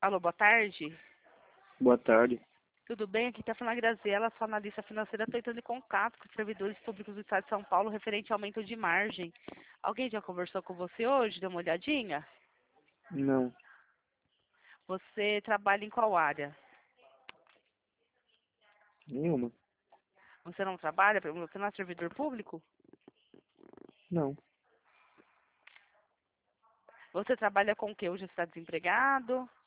Alô, boa tarde. Boa tarde. Tudo bem? Aqui está falando a Graziela, sua analista financeira. Estou entrando em contato com os servidores públicos do Estado de São Paulo referente ao aumento de margem. Alguém já conversou com você hoje? Deu uma olhadinha? Não, Você trabalha em qual área? nenhuma. Você não trabalha? Você não é servidor público? Não. Você trabalha com o quê? Hoje você está desempregado?